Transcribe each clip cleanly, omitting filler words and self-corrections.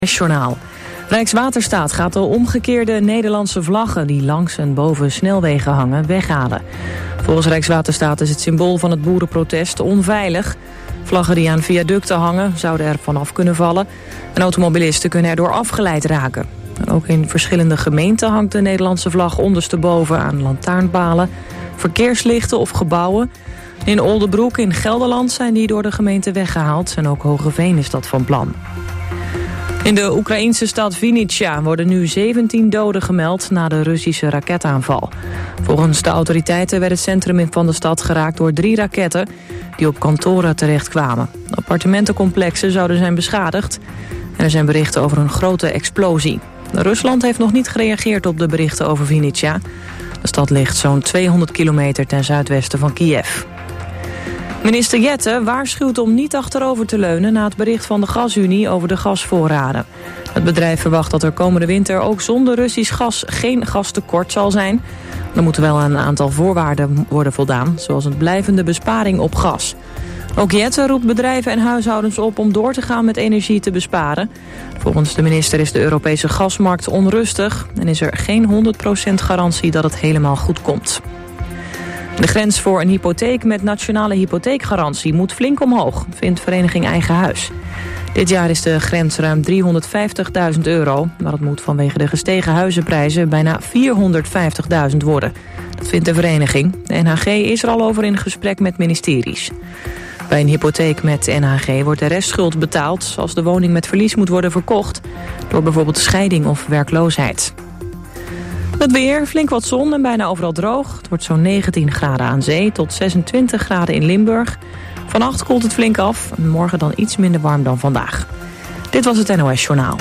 Journaal. Rijkswaterstaat gaat de omgekeerde Nederlandse vlaggen die langs en boven snelwegen hangen weghalen. Volgens Rijkswaterstaat is het symbool van het boerenprotest onveilig. Vlaggen die aan viaducten hangen zouden er vanaf kunnen vallen. En automobilisten kunnen erdoor afgeleid raken. En ook in verschillende gemeenten hangt de Nederlandse vlag ondersteboven aan lantaarnpalen, verkeerslichten of gebouwen. In Oldebroek in Gelderland zijn die door de gemeente weggehaald en ook Hogeveen is dat van plan. In de Oekraïnse stad Vinnytsia worden nu 17 doden gemeld na de Russische raketaanval. Volgens de autoriteiten werd het centrum van de stad geraakt door 3 raketten die op kantoren terechtkwamen. Appartementencomplexen zouden zijn beschadigd en er zijn berichten over een grote explosie. Rusland heeft nog niet gereageerd op de berichten over Vinnytsia. De stad ligt zo'n 200 kilometer ten zuidwesten van Kiev. Minister Jette waarschuwt om niet achterover te leunen na het bericht van de Gasunie over de gasvoorraden. Het bedrijf verwacht dat er komende winter ook zonder Russisch gas geen gastekort zal zijn. Er moeten wel een aantal voorwaarden worden voldaan, zoals een blijvende besparing op gas. Ook Jette roept bedrijven en huishoudens op om door te gaan met energie te besparen. Volgens de minister is de Europese gasmarkt onrustig en is er geen 100% garantie dat het helemaal goed komt. De grens voor een hypotheek met nationale hypotheekgarantie moet flink omhoog, vindt vereniging Eigen Huis. Dit jaar is de grens ruim €350.000, maar het moet vanwege de gestegen huizenprijzen bijna €450.000 worden. Dat vindt de vereniging. De NHG is er al over in gesprek met ministeries. Bij een hypotheek met NHG wordt de restschuld betaald als de woning met verlies moet worden verkocht, door bijvoorbeeld scheiding of werkloosheid. Het weer, flink wat zon en bijna overal droog. Het wordt zo'n 19 graden aan zee tot 26 graden in Limburg. Vannacht koelt het flink af en morgen dan iets minder warm dan vandaag. Dit was het NOS Journaal.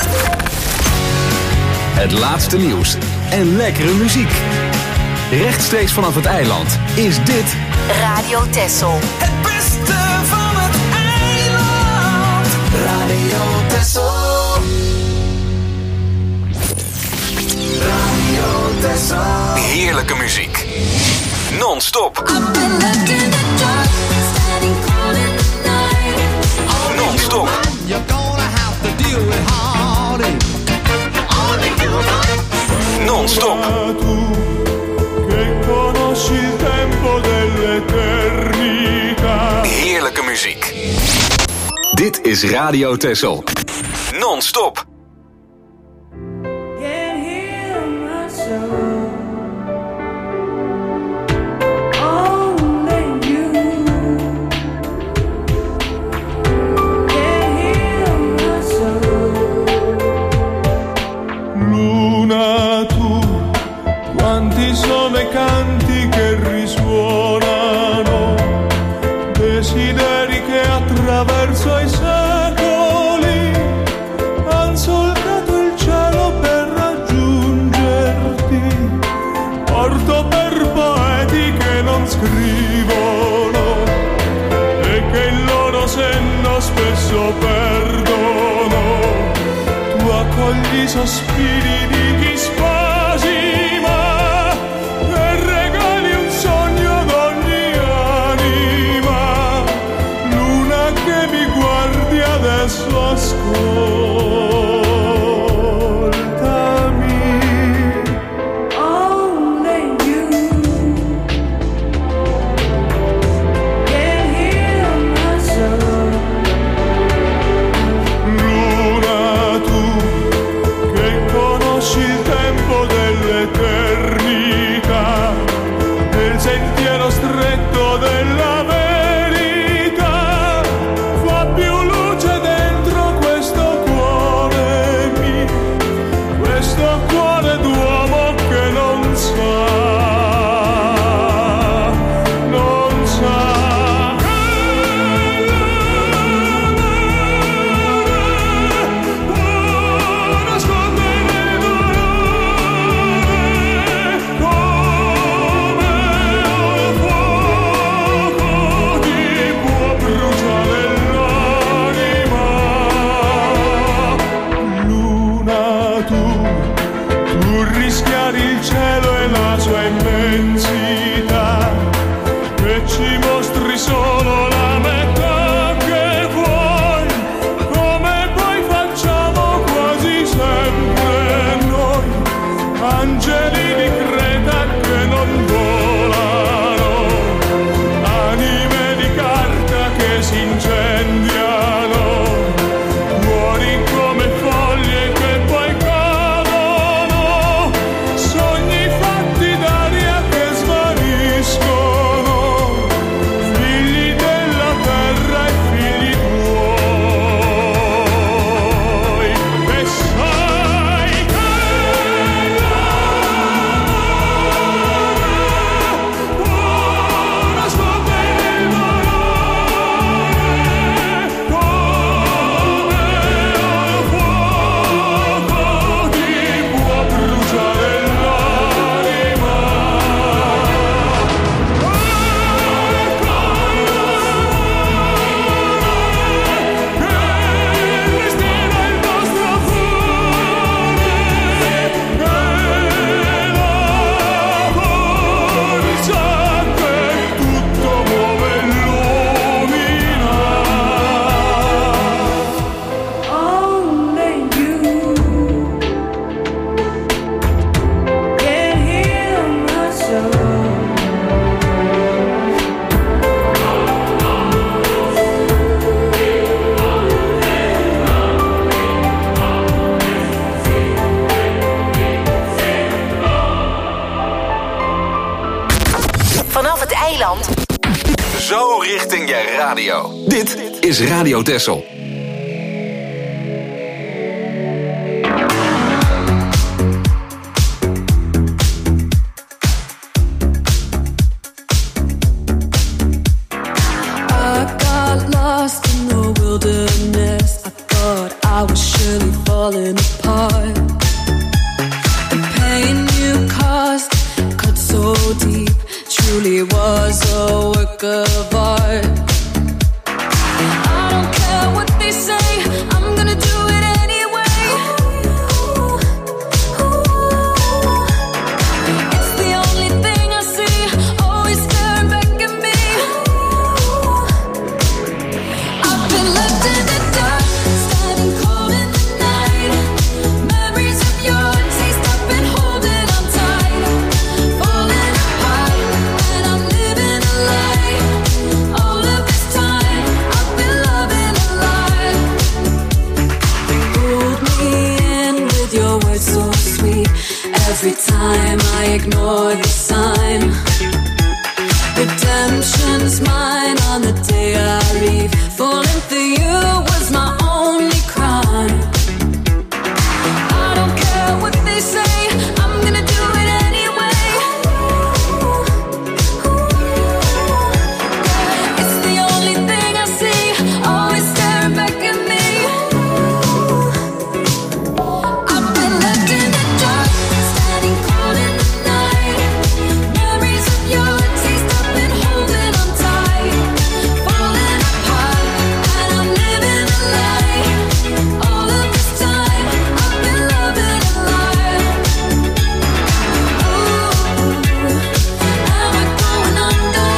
Het laatste nieuws en lekkere muziek. Rechtstreeks vanaf het eiland is dit Radio Texel. Het beste van het eiland. Radio Texel. heerlijke muziek. Non-stop. Non-stop. Non-stop. Heerlijke muziek. Dit is Radio Texel. Non-stop. Sono i canti che risuonano, desideri che attraverso i secoli han solcato il cielo per raggiungerti. Porto per poeti che non scrivono e che il loro senno spesso perdono. Tu accogli i sospiri di chi spasima. Adesso ascoltami. Only you can heal my soul. Luna, tu che conosci il tempo richting je radio. Dit is Radio Texel. I was surely falling apart. The pain you caused cut so deep, truly was a work of art. I don't care what they say, I'm gonna do it anyway. It's the only thing I see, always staring back at me. I've been left in the dark, standing cold in the night. Memories of your taste, I've been holding on tight. Falling apart, and I'm living a lie. All of this time, I've been loving a lie. Pulled me in with your words so sweet. Every time I ignore the sign. Redemption's mine on the day I leave. Falling for you was my only crime. I don't care what they say, I'm gonna do it anyway. It's the only thing I see, always staring back at me. I've been left in the dark, standing cold in the night. Memories of your taste, I've been holding on tight. Falling apart, and I'm living a lie. All of this time, I've been loving a lie. Ooh, am I going under?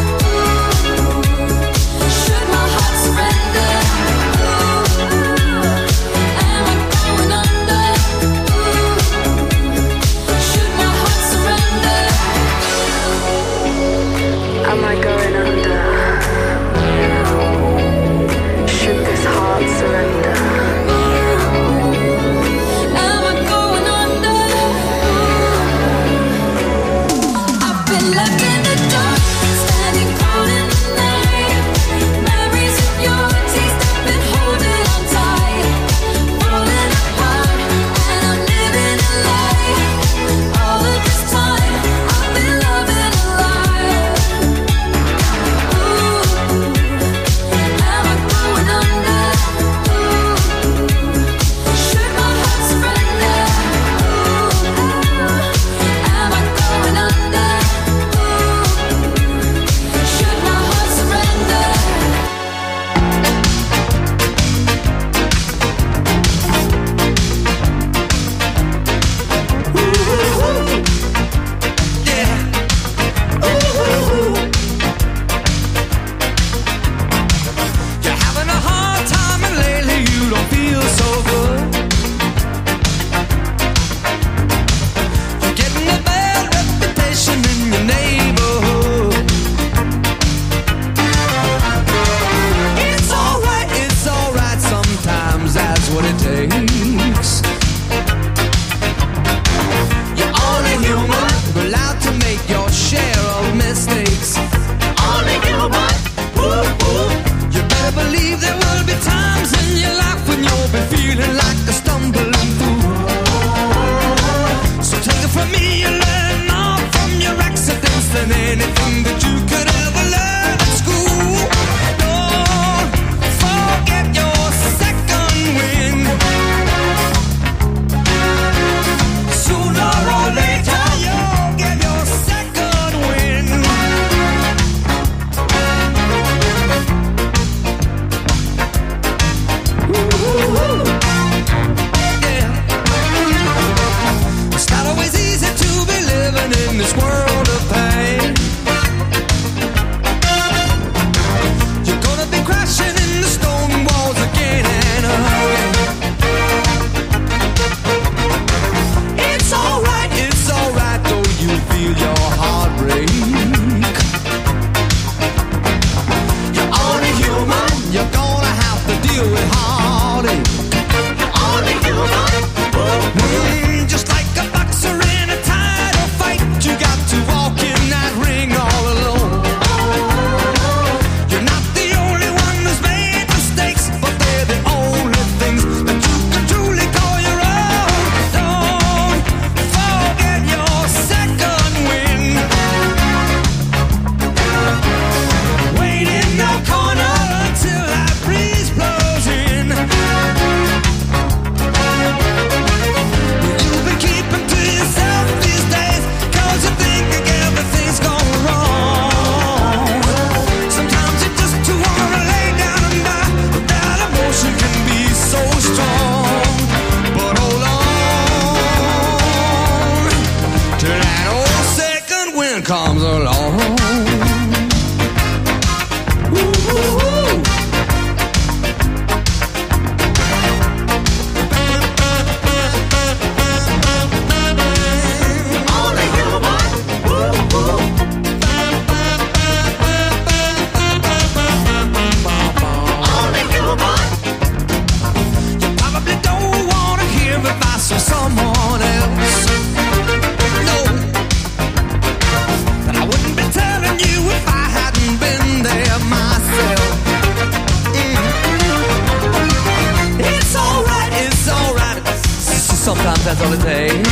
Should my heart surrender? Am I going under? Should my heart surrender? Am I going under? Should this heart surrender? Am I going under? I've been left in the dark, standing cold in the night. Memories of your taste, I've been holding on tight. Falling apart, and I'm living a lie. All of this time, I've been loving a lie. Am I going under? Should my heart surrender? Am I going under? Should my heart surrender? You're having a hard time and lately you don't feel so good. You're getting a bad reputation in your neighborhood. It's alright, sometimes that's what it takes. You're only human, allowed to make your share of mistakes. Only human, you better believe there will be times in your life when you'll be feeling like a stumbling fool. So take it from me, you learn more from your accidents than anything that you could ever learn at school. Don't forget your second wind. sometimes that's all it takes.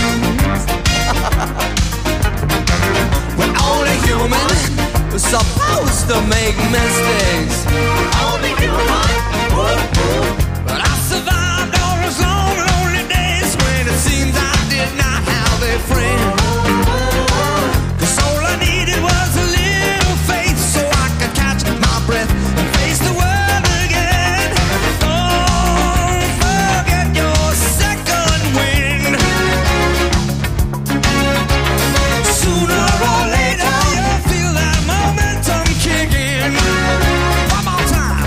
We're only human, we're supposed to make mistakes. Only human. But I survived all those long, lonely days when it seems I did not have a friend. 'Cause all I needed was a little faith so I could catch my breath and face the world again. Don't forget your second wind. Sooner or later you'll feel that momentum kick in. One more time.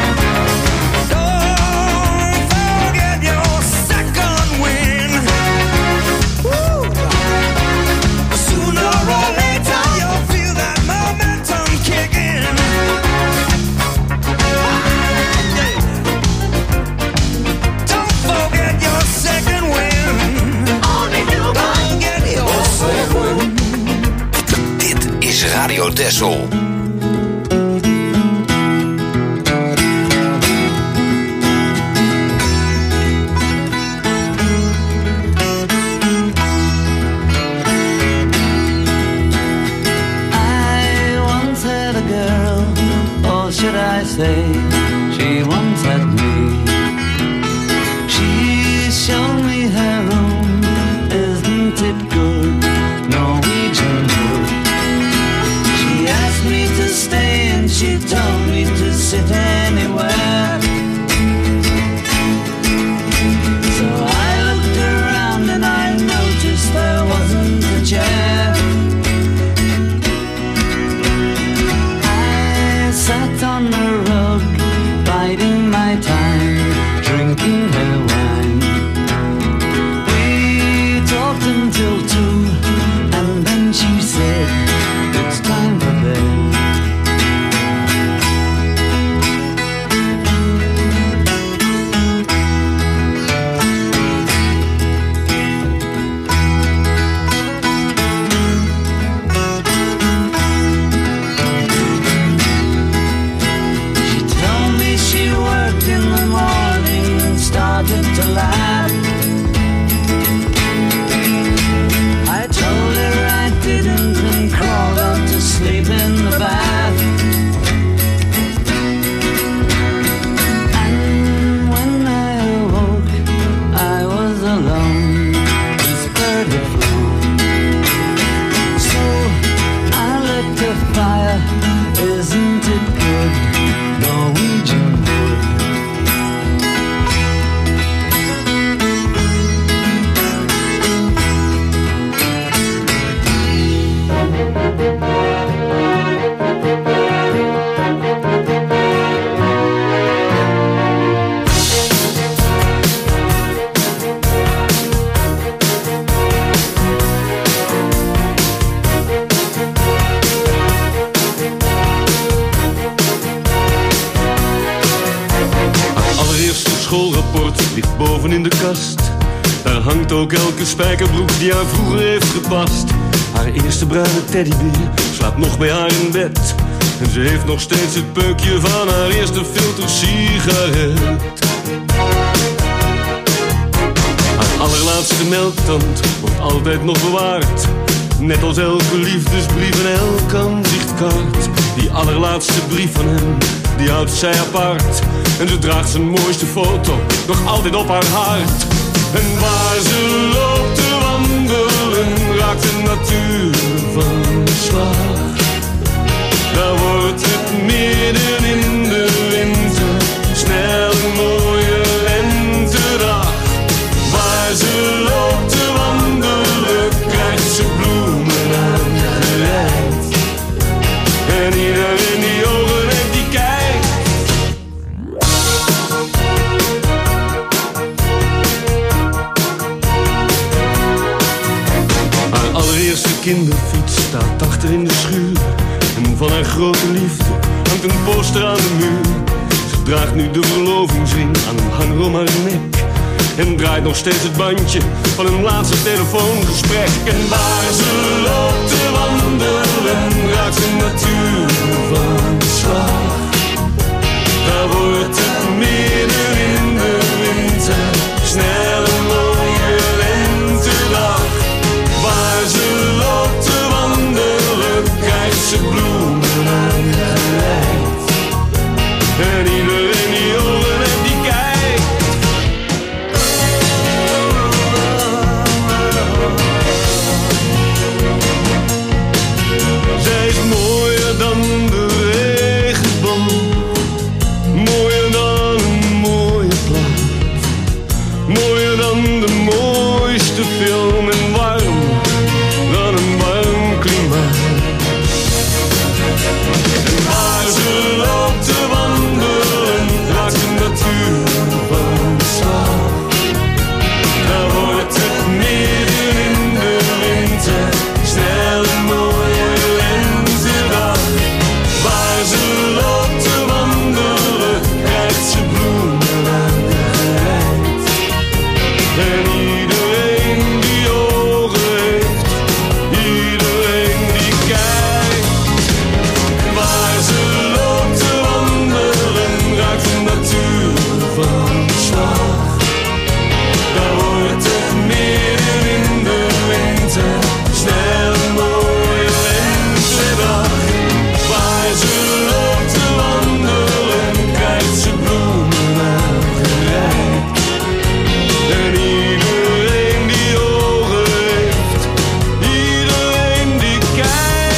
Don't forget your second wind. Woo. Sooner or later you'll feel that momentum kick in. Don't forget your second wind. Only you don't get your second wind. Dit is Radio Texel. I once had a girl, or should I say, she once had me. She showed me her room, isn't it good? Norwegian wood. She asked me to stay and she told me to sit anywhere. So I looked around and I noticed there wasn't a chair. I sat on the rug, biding my time, drinking her wine. We talked until 2, and then she said, it's time for bed. She told me she worked in the morning and started to laugh. I told her I didn't and crawled out to sleep in the bath. And when I awoke, I was alone, whispered a phone. So I lit a fire, isn't it good? Norwegian wood. Allereerste schoolrapport ligt boven in de kast. Daar hangt ook elke spijkerbroek die haar vroeger heeft gepast. Haar eerste bruine teddybeer slaapt nog bij haar in bed. En ze heeft nog steeds het peukje van haar eerste filtersigaret. Haar allerlaatste melktand wordt altijd nog bewaard. Net als elke liefdesbrief en elk aanzichtkaart. Die allerlaatste brief van hem, die houdt zij apart. En ze draagt zijn mooiste foto nog altijd op haar hart. En waar ze loopt te wandelen, raakt de natuur van de slag. Daar wordt het midden in de winter, snel een mooie lentedag. Waar ze loopt te wandelen, krijgt ze bloemen aangereikt. En iedereen die ogen heeft, die kijkt. Haar allereerste kinderfiets staat achter in de schuur. En van haar grote liefde hangt een poster aan de muur. Ze draagt nu de verlovingsring aan een hanger om haar nek. En draait nog steeds het bandje van een laatste telefoongesprek. En waar ze loopt te wandelen, raakt de natuur van de slag. Daar wordt het midden in de winter snel een mooie de mooiste film en warm dan een warm klimaat. En waar ze loopt te wandelen, raakt de natuur van slag. Daar wordt het midden in de winter, snel een mooie lentedag. Waar ze loopt te wandelen, krijgt ze bloemen aangereikt. En iedereen die ogen heeft, iedereen die kijkt. Waar ze loopt te wandelen, raakt de natuur van slag. Daar wordt het midden in de winter, snel een mooie lentedag. Waar ze loopt te wandelen, krijgt ze bloemen aangereikt. En iedereen die ogen heeft, iedereen die kijkt.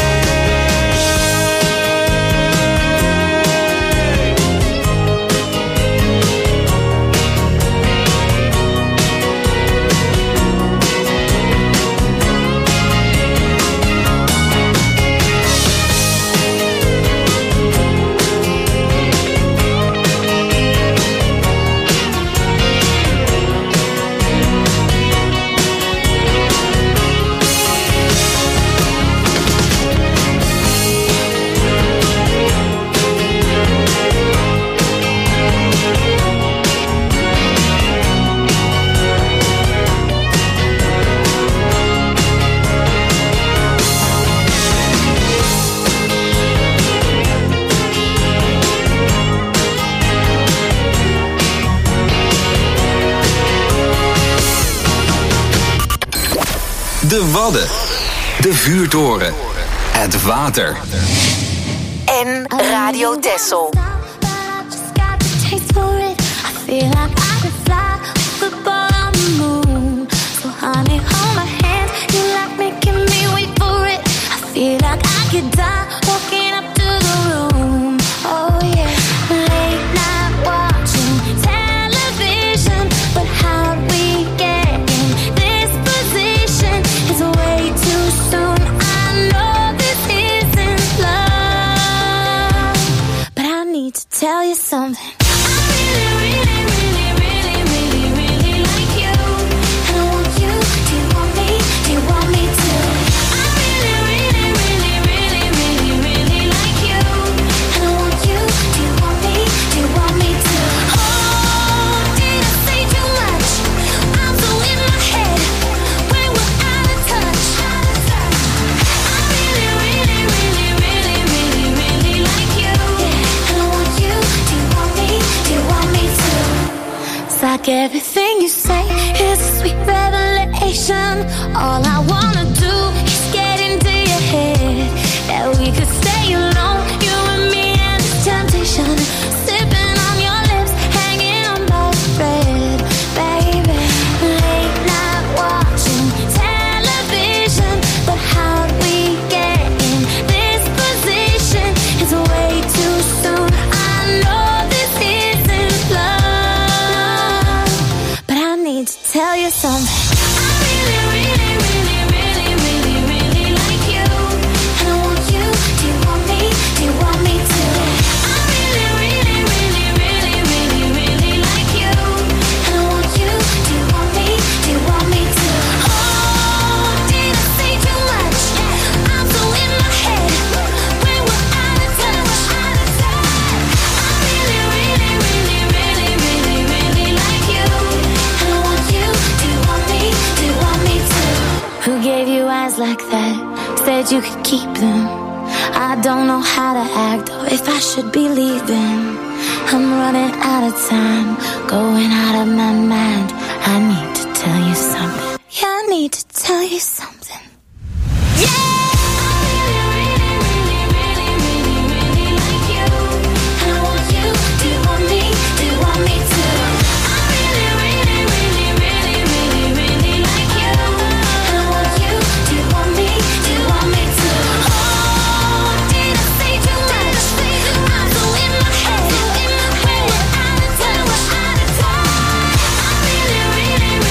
De Wadden. De Vuurtoren. Het water. En Radio Texel. Tell you something. Like everything you say is a sweet revelation. All I wanna do is get into your head. That we could stay alone, you and me and this temptation. Sipping on your lips, hanging on by a thread. Baby, late night watching television. But how'd we get in this position? It's way too soon, I know this isn't love. To tell you something. Like that, said you could keep them. I don't know how to act or if I should be leaving. I'm running out of time, going out of my mind. I need to tell you something. Yeah, I need to tell you something. Yeah! Really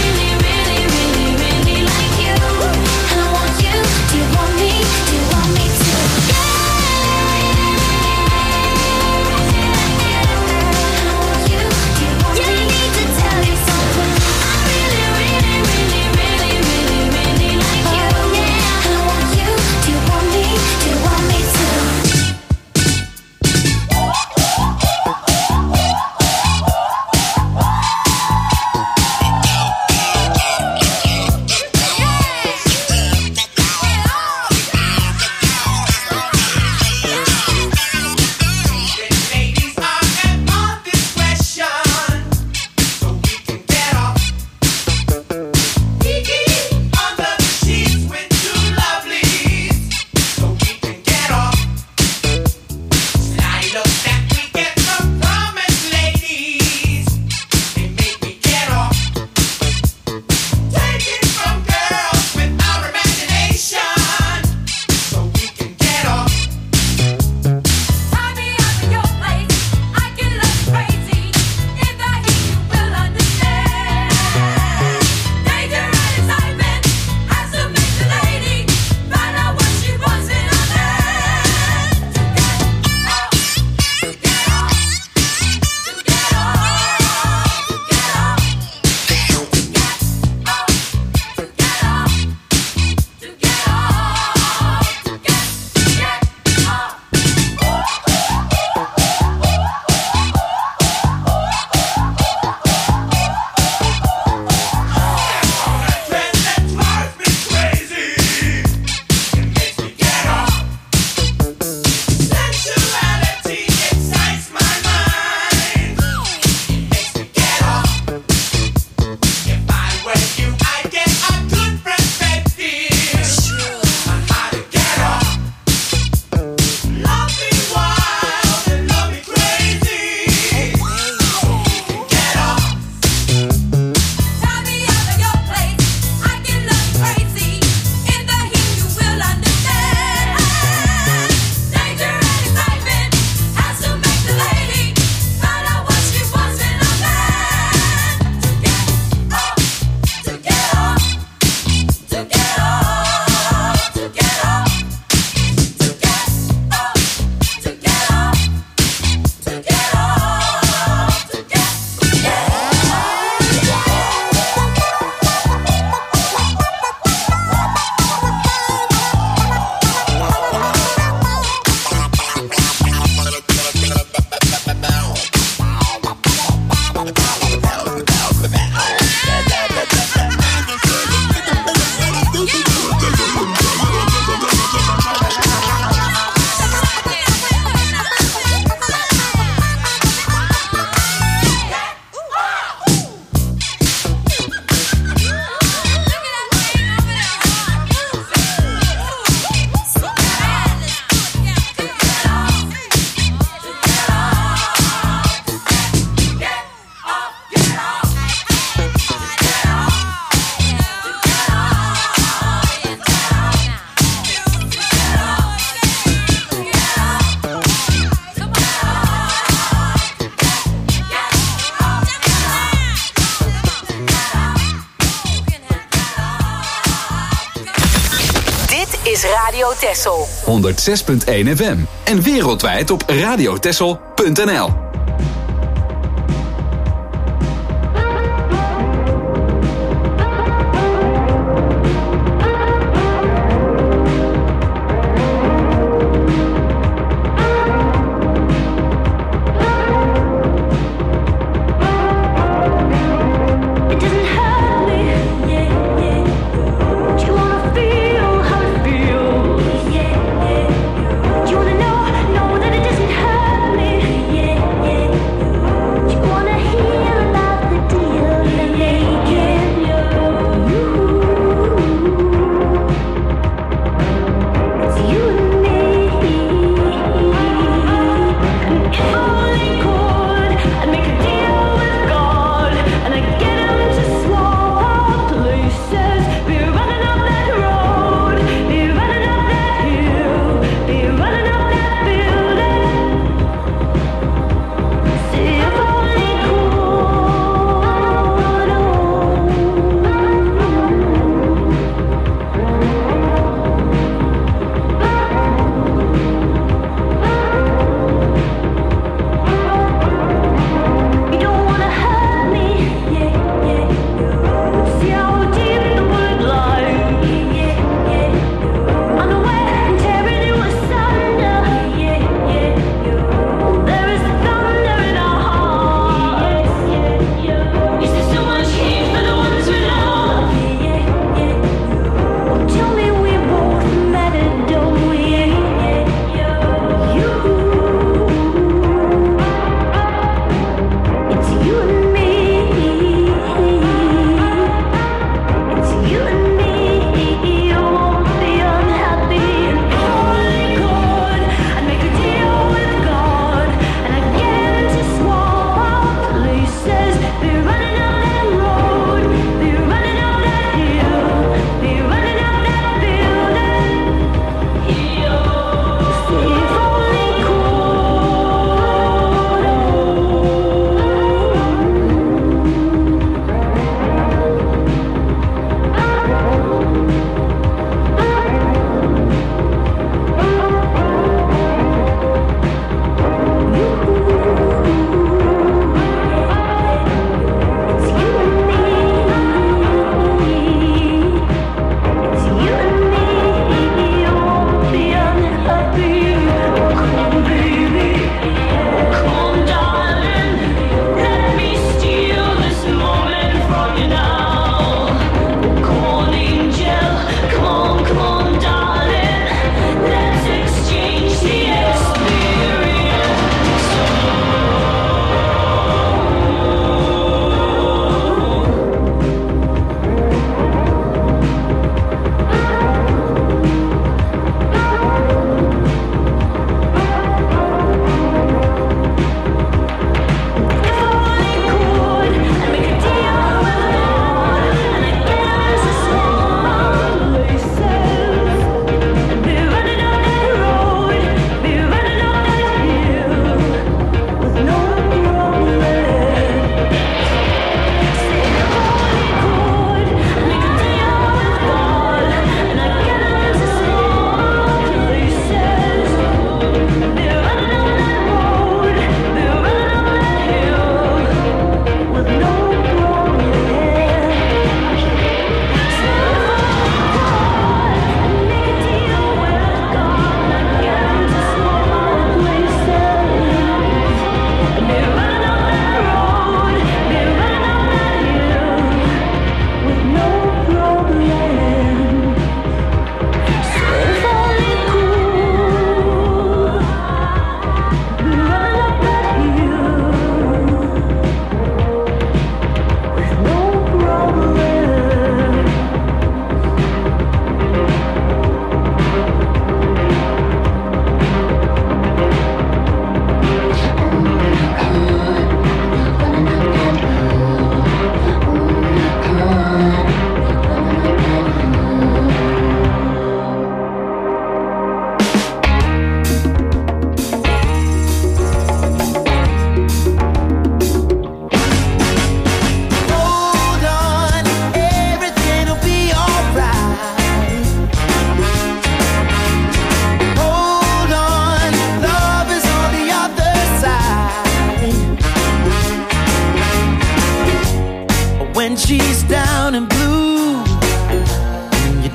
is Radio Texel. 106.1 FM. En wereldwijd op radiotexel.nl. Yeah.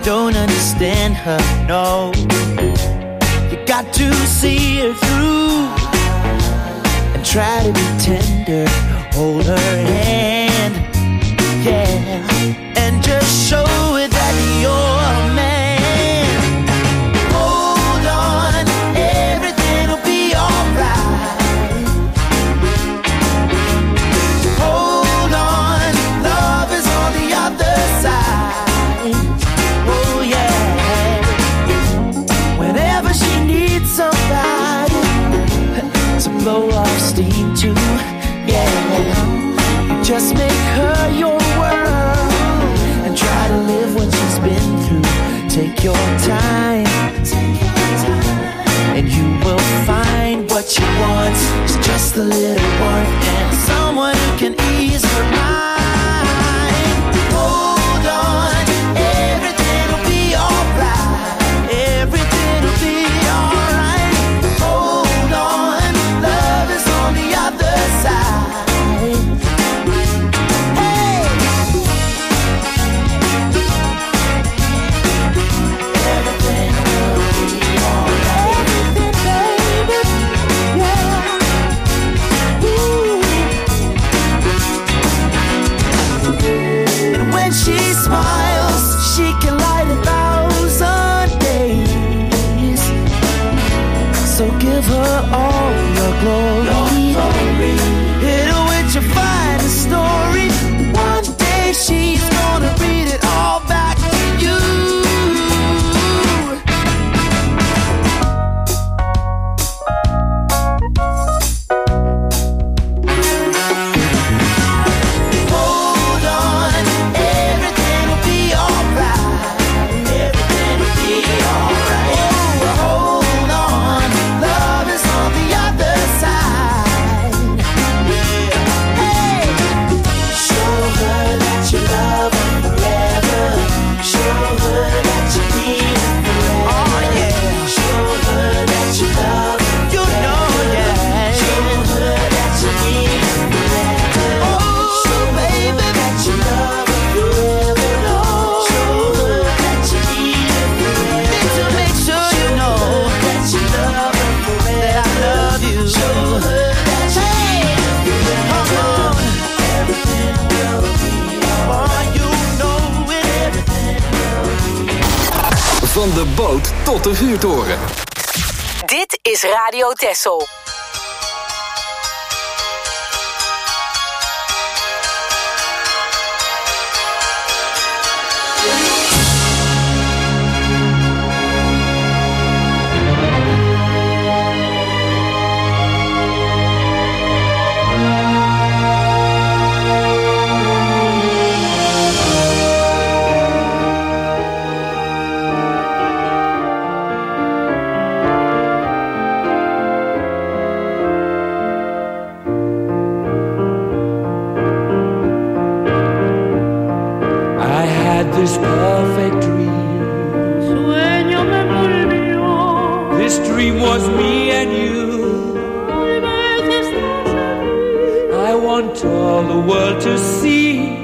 don't understand her, no. You got to see her through and try to be tender, hold her hand, yeah, and just show her that you're a man. Hold on, everything'll be alright. Hold on, love is on the other side. Oh yeah. Whenever she needs somebody to blow off steam to, yeah, you just make her your world and try to live what she's been through. Take your time, and you will find what she wants is just a little warmth and someone who can ease her mind. Hold on, everything'll be alright. Everything'll be alright. Hold on, love is on the other side. Hey, everything will be alright. Everything, baby, yeah. Ooh. And when she smiles, she can light 1,000 days. So give her all your glory. Hit her with your finest story. One day she's gonna read it all back to you. Hold on, everything'll be alright. Everything'll be alright. Oh, hold on, love is on the other side. Hey, show her that you love her forever. Show her that you need her forever. Oh yeah, show her that you love her. You know, yeah. Show her that you need her forever. Oh, show baby that you love her forever. Show her that you need her forever. Need to make sure you know that you love her forever. That I love you. Show her that you need her forever. Come on, everything will be alright. You know it, everything will be. Van de boot tot de vuurtoren. Dit is Radio Texel. I had this perfect dream. This dream was me and you. I want all the world to see.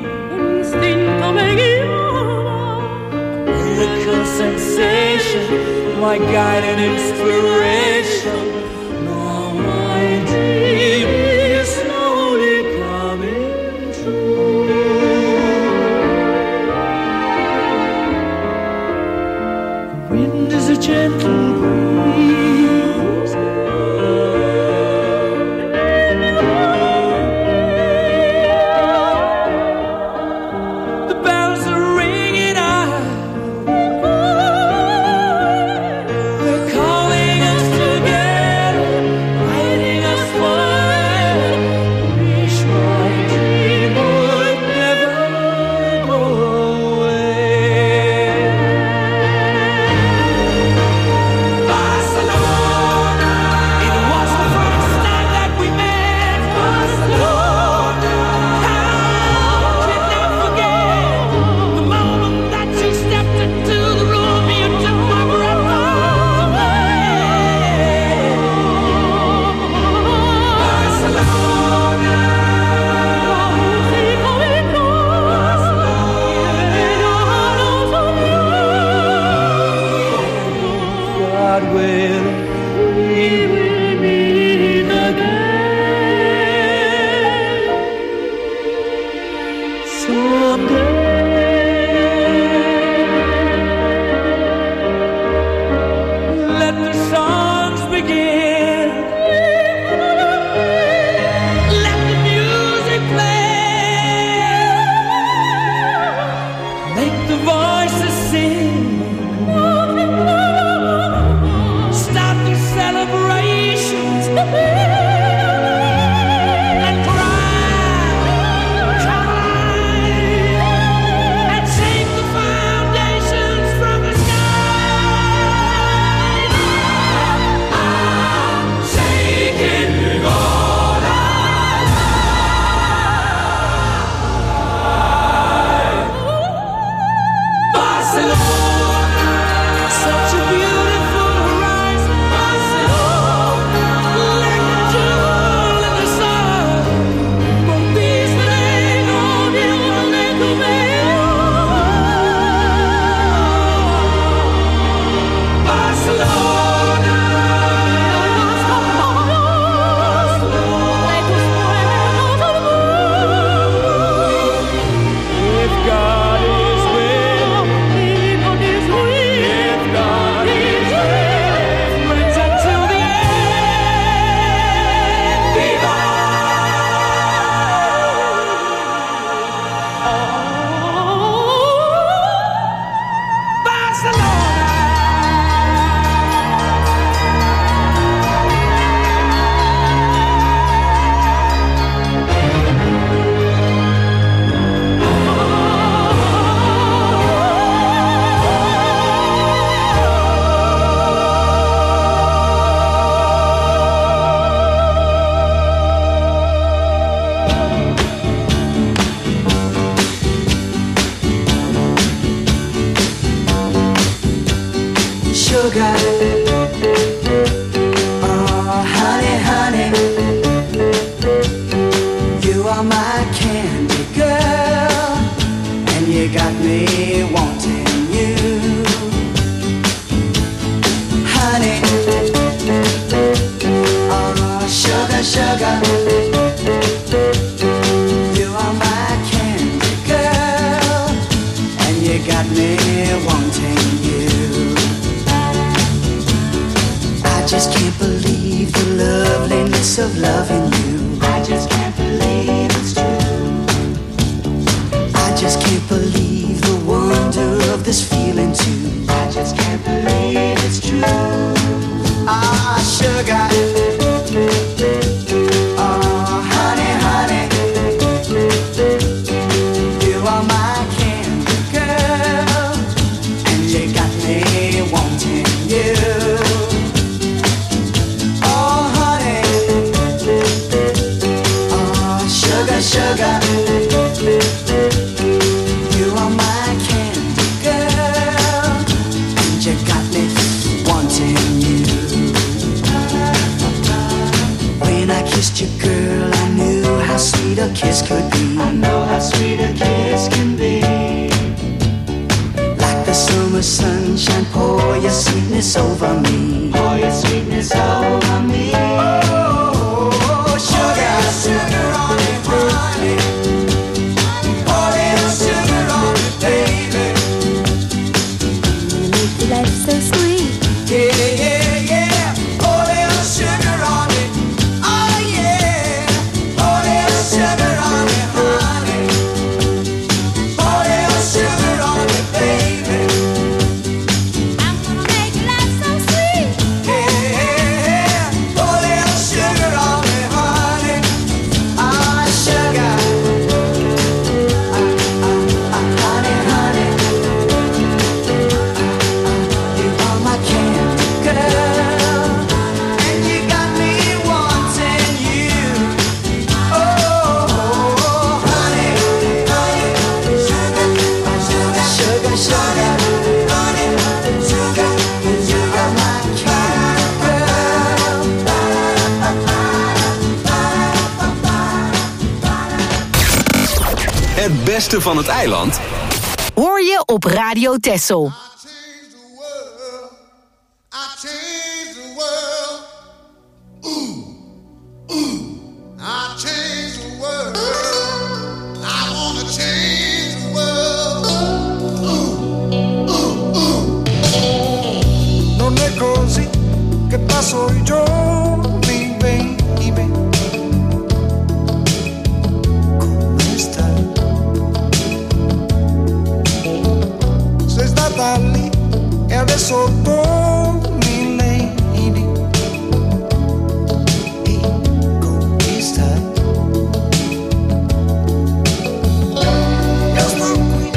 Miracle sensation, my guide and inspiration. Now my dream is slowly coming true. Wind is a gentle breeze. The bells are ringing out. They're calling us to sugar. Oh, honey, honey, you are my candy girl, and you got me wanting you. Honey, oh, sugar, sugar, you are my candy girl, and you got me wanting you. I just can't believe the loveliness of loving you. I just can't believe it's true. I just can't believe the wonder of this feeling too. I just can't believe it's true. Ah, sugar. Oh, honey, honey, you are my candy girl, and you got me wanting you. Oh, honey, oh, sugar, sugar, you are my candy girl, and you got me wanting you. When I kissed you, girl, I knew how sweet a kiss could be. I know how sweet a kiss can be. Like the summer sunshine, pour your sweetness over me. Pour your sweetness over me. Oh, sugar, sugar on it, honey. Pour little sugar on it, baby. You make your life so sweet. Yeah, yeah, yeah. Pour little sugar on it. Oh, yeah. Pour little sugar on it, honey. Pour little sugar on it, baby. I'm gonna make your life so sweet. Yeah, pour little sugar on it, honey. Ah, sugar. Honey, honey. You are my candy girl, and you got me wanting you. Oh, honey, honey, sugar, sugar, sugar, honey, sugar, you are my candy girl. Het beste van het eiland Hoor je op Radio Texel. Change the world. I change the world. Ooh, ooh. I change the world. I wanna change the world. Ooh, ooh, ooh. Non è così che passo i giorni, baby. Come stai? Sei stata lì e adesso torni, lady. E come stai? Io sto qui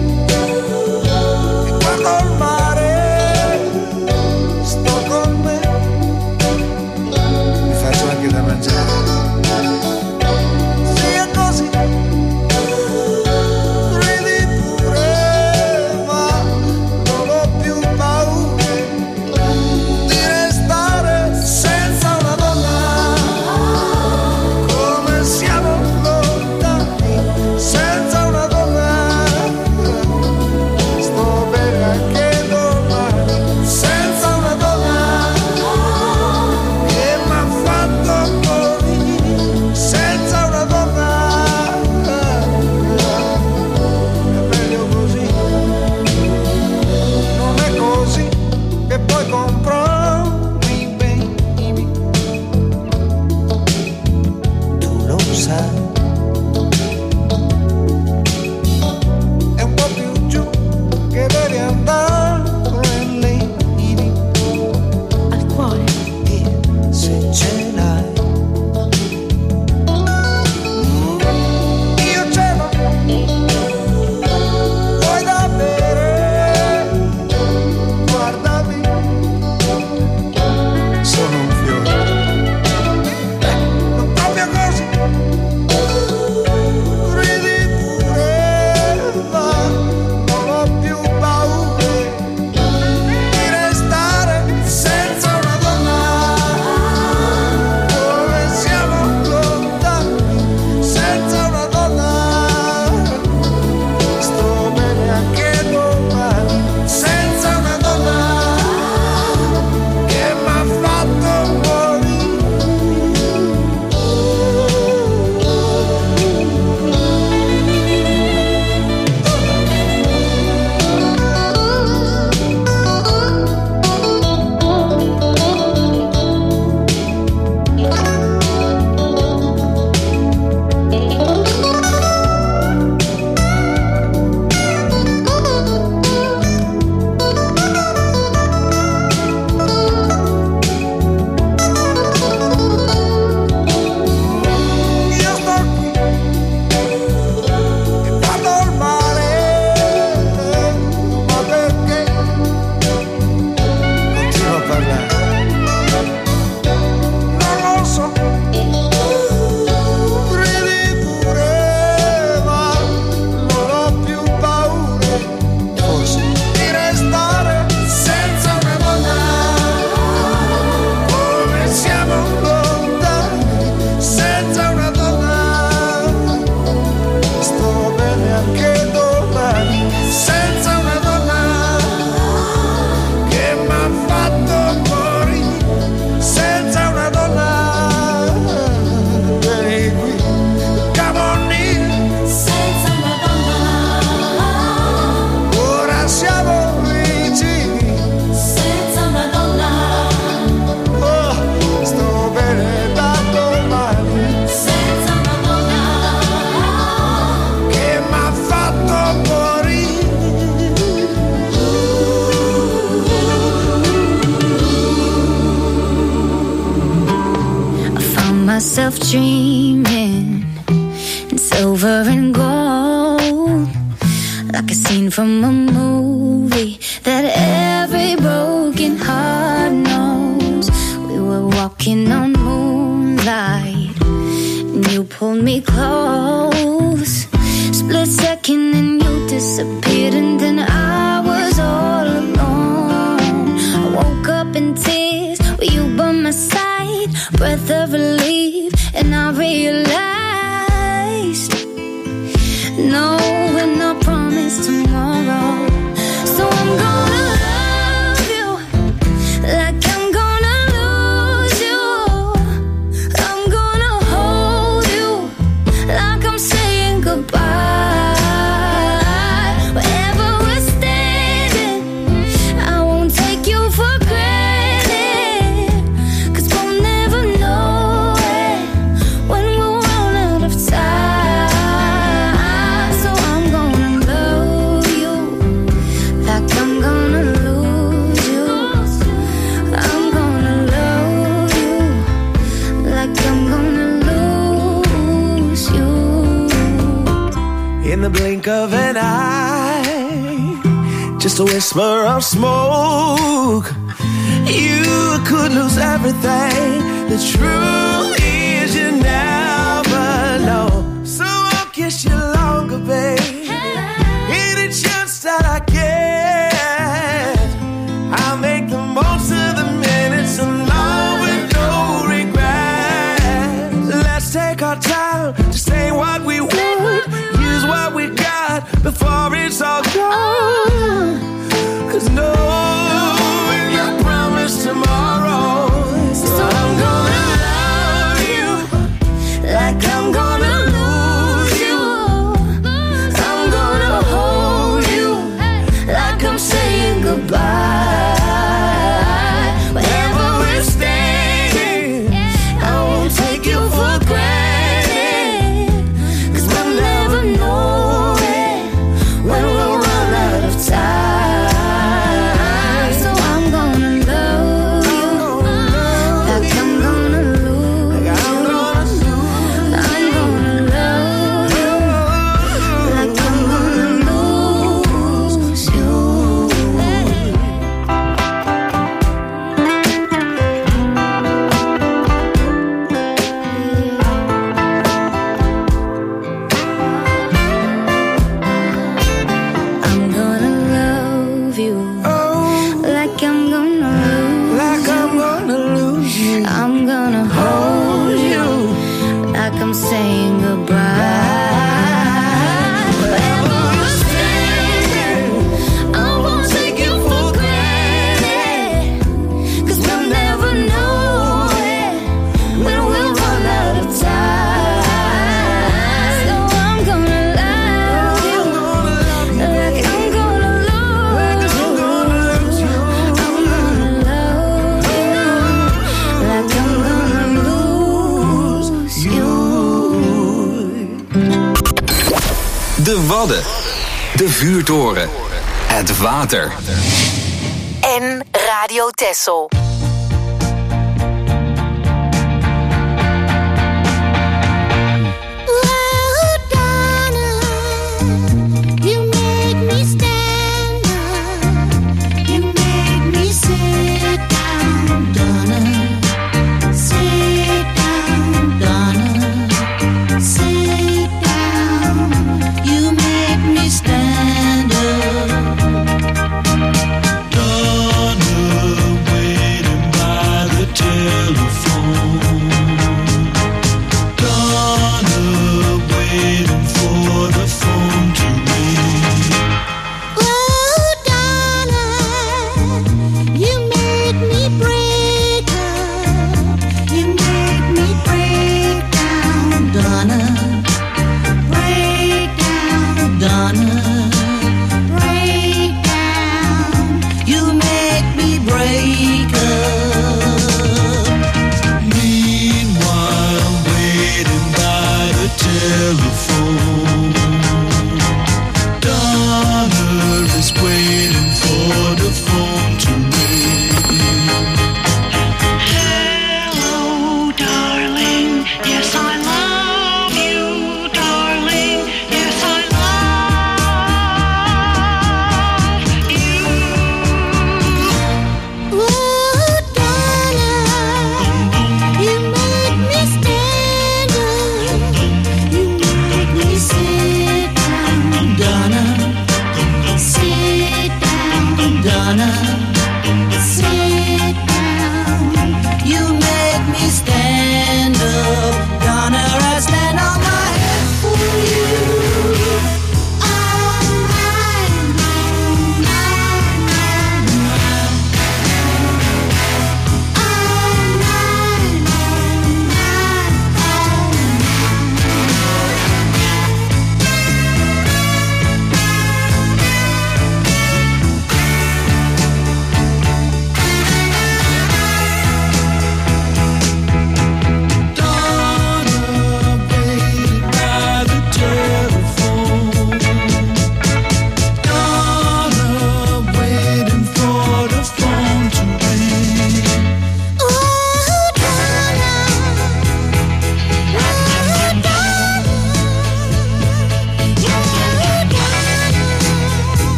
e guardo il mare. Sto con me, mi faccio anche da mangiare. Se è così, ridi pure, ma non ho più paura. myself dreaming in silver and gold, like a scene from a movie that every broken heart knows. We were walking on moonlight and you pulled me close. Split second and you disappeared, and then I was all alone. I woke up in tears with you by my side, breath of relief, and I realized no, we're not promised tomorrow. So I'm gonna love you like I'm gonna lose you. I'm gonna hold you like I'm saying goodbye. Wherever we're standing, I won't take you for granted, 'cause we'll never know it when we'll run out of time. So I'm gonna love you like I'm gonna lose you. I'm gonna love you like I'm gonna lose you. In the blink of an eye, just a whisper of smoke, you could lose everything. The truth is you never know. So I'll kiss you longer, babe. Any chance that I get, I'll make the most of the minutes alone with no regret. Let's take our time to say what we would, use what we got before it's all gone. 'Cause no, we're not promised tomorrow. So I'm gonna love you like I'm gonna lose you. I'm gonna hold you like I'm saying goodbye. Wherever we're standing, I won't take you for granted, 'cause we'll never know it when we'll run out of time. So I'm gonna love you like I'm gonna lose you. I'm gonna love you like I'm gonna lose you. I'm gonna love you like I'm gonna lose you. I'm gonna hold you like I'm saying goodbye. Wherever we're standing, I won't take you for granted, 'cause we'll never know it when we'll run out of time. So I'm gonna love you like I'm gonna lose you. I'm gonna love you like I'm gonna lose you. De Wadden. De Vuurtoren. Het water. En Radio Texel. You make me stand up. You make me sit down, Donna. Sit down, Donna. Sit down. You make me stand up. Donna, wait.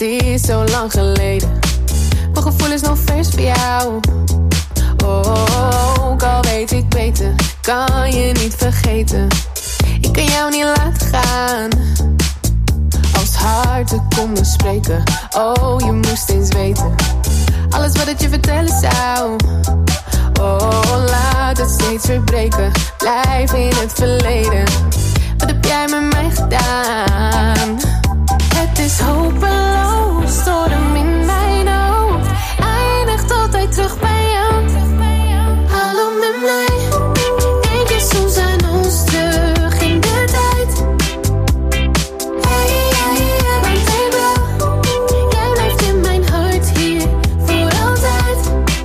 is zo lang geleden. Mijn gevoel is nog vers voor jou. Oh, ook al weet ik beter, kan je niet vergeten. Ik kan jou niet laten gaan. Als harten konden spreken. Oh, je moest eens weten. Alles wat ik je vertellen zou. Oh, laat het steeds verbreken. Blijf in het verleden. Wat heb jij met mij gedaan? Het is hopeloos, storm in mijn hoofd. Eindigt altijd terug bij jou. Hallo met mij. Denk je soms aan ons terug in de tijd? Hey, want ik wil. Jij blijft in mijn hart hier voor altijd.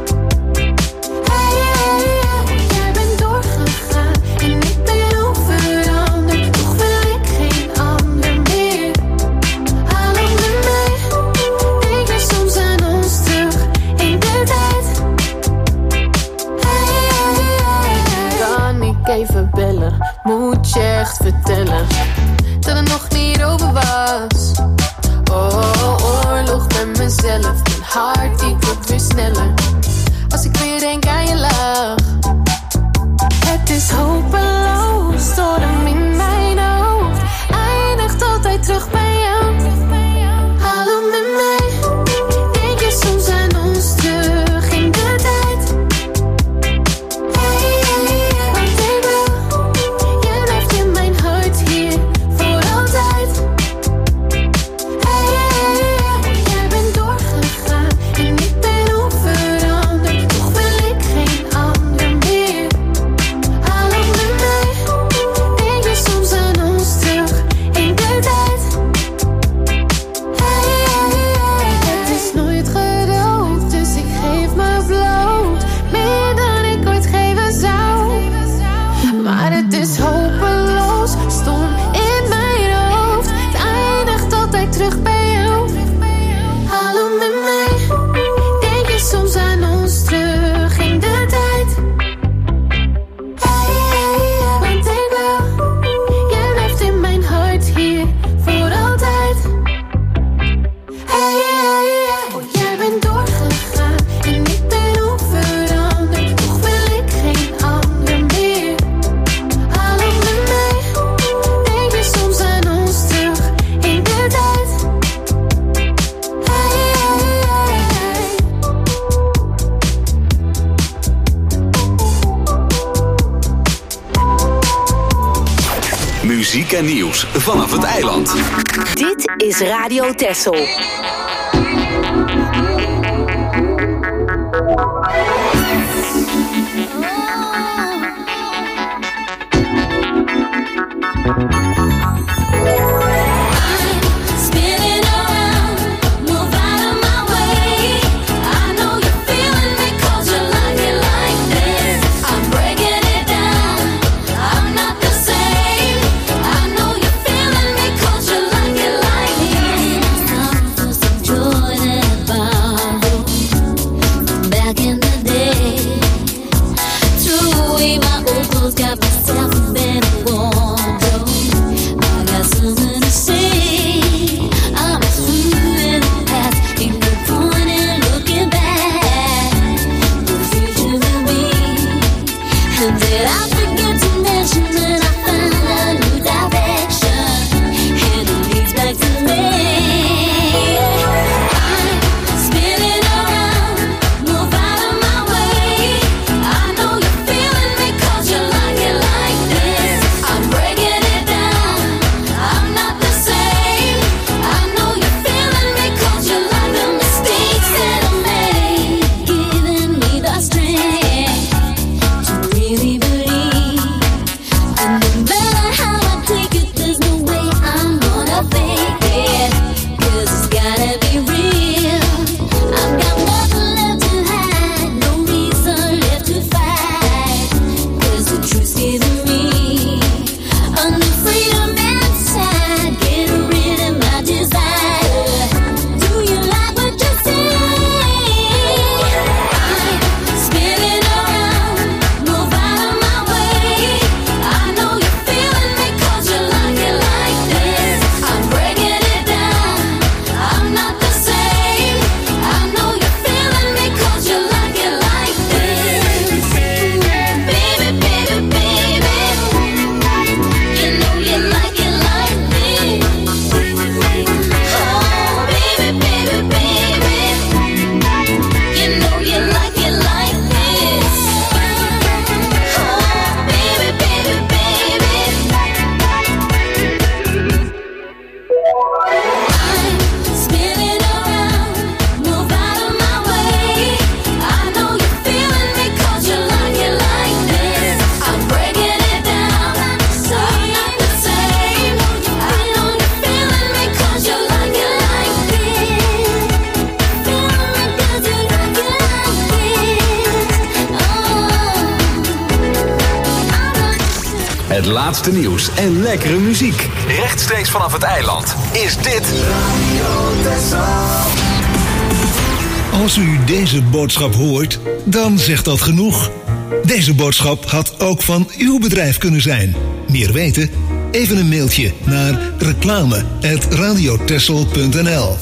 Hey, jij bent doorgegaan en ik ben onveranderd. Toch wil ik geen ander meer. Hallo met mij. Denk je soms aan ons terug in de tijd? Kan ik even bellen? Moet je echt vertellen dat het nog niet over was? Oh, oorlog met mezelf. Mijn hart die klopt weer sneller als ik weer denk aan je lach. Het is hopeloos, storm in mijn hoofd. Eindigt altijd terug bij jou. Hallo met mij. Denk je soms aan ons terug in de tijd? Hey, want ik wil. Jij blijft in mijn hart hier voor altijd. Hey, jij bent doorgegaan en ik ben onveranderd. Toch wil ik geen ander meer. Hallo met mij. Denk je soms aan ons terug in de tijd? Het is nooit gedood, dus ik geef me bloot. Meer dan ik ooit geven zou. Maar het is hopeloos, stom in mijn hoofd. Het eindigt altijd terug bij jou. Hallo met mij. Denk je soms aan ons terug in de tijd? Want ik wil. Jij blijft in mijn hart hier voor altijd. Oh, jij bent doorgegaan en ik ben onveranderd. Toch wil ik geen ander meer. Hallo met mij. Denk je soms aan ons terug in de tijd? Muziek en nieuws vanaf het eiland. Dit is Radio Texel. Spinning around, move out of my way. I know you're feeling me 'cause you like it like this. I'm breaking it down, I'm not the same. I know you're feeling me 'cause you like it like this. Time for some joy that I borrowed back in the day. Threw away my old clothes, got myself a better wardrobe. I got something to say. I'm assuming the past, ain't no point in looking back. The future will be, and did I forget to mention that I found a new direction, and it leads back to me. I'm spinning around, move out of my way. I know you're feeling me 'cause you like it like this. I'm breaking it down, I'm not the same. I know you're feeling me 'cause you like the mistakes that I made, giving me the strength to really believe. And Het laatste nieuws en lekkere muziek. Rechtstreeks vanaf het eiland is dit Radio Texel. Als u deze boodschap hoort, dan zegt dat genoeg. Deze boodschap had ook van uw bedrijf kunnen zijn. Meer weten? Even een mailtje naar reclame@radiotexel.nl.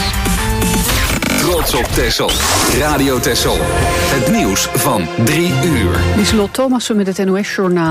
Trots op Texel. Radio Texel. Het nieuws van 3 uur. Lieselot Thomassen met het NOS-journaal.